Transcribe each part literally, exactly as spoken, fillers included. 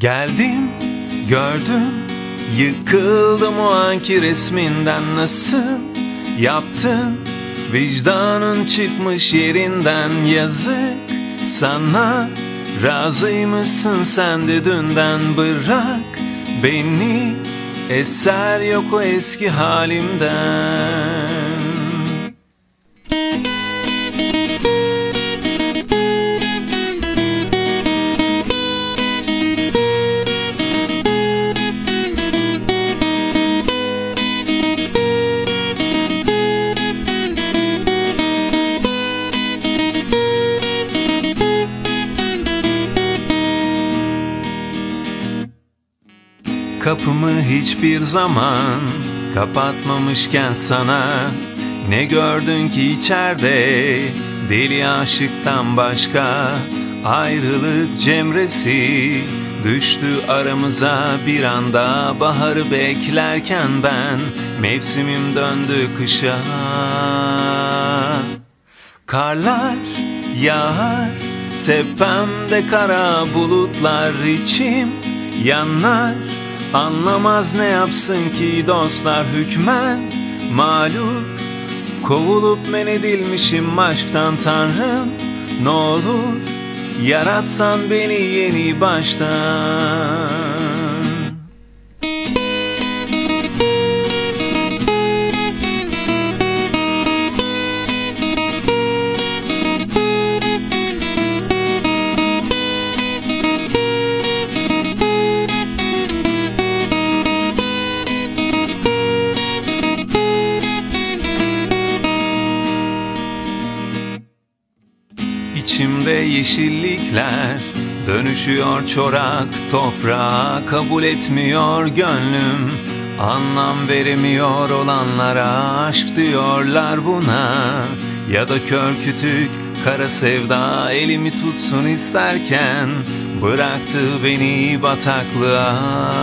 Geldim, gördüm, yıkıldım o anki resminden. Nasıl yaptın? Vicdanın çıkmış yerinden. Yazık sana, razıymışsın sen de dünden. Bırak beni, eser yok o eski halimden. Kapımı hiçbir zaman kapatmamışken sana, ne gördün ki içeride deli aşıktan başka? Ayrılık cemresi düştü aramıza bir anda. Baharı beklerken ben, mevsimim döndü kışa. Karlar yağar tepemde, kara bulutlar, içim yanar. Anlamaz ne yapsın ki dostlar, hükmen mağlup. Kovulup men edilmişim aşktan. Tanrım ne olur yaratsan beni yeni baştan. İçimde yeşillikler dönüşüyor çorak toprağa. Kabul etmiyor gönlüm, anlam veremiyor olanlara. Aşk diyorlar buna, ya da kör kütük kara sevda. Elimi tutsun isterken bıraktı beni bataklığa.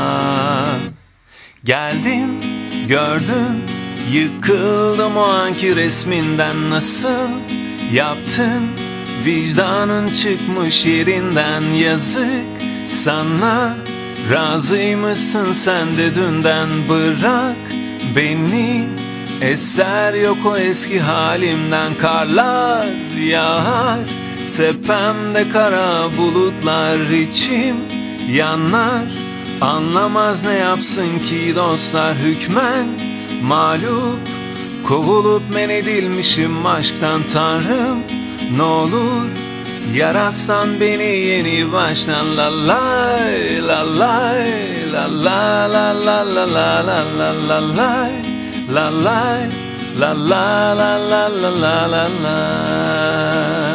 Geldim, gördüm, yıkıldım o anki resminden. Nasıl yaptın? Vicdanın çıkmış yerinden. Yazık sana, razıymışsın sen de dünden. Bırak beni, eser yok o eski halimden. Karlar yağar tepemde, kara bulutlar, içim yanar. Anlamaz ne yapsın ki dostlar, hükmen mağlup. Kovulup men edilmişim aşktan. Tanrım ne olur yaratsan beni yeni baştan. La lay la lay la la la la la la la la la lay la lay la la la la la la la la.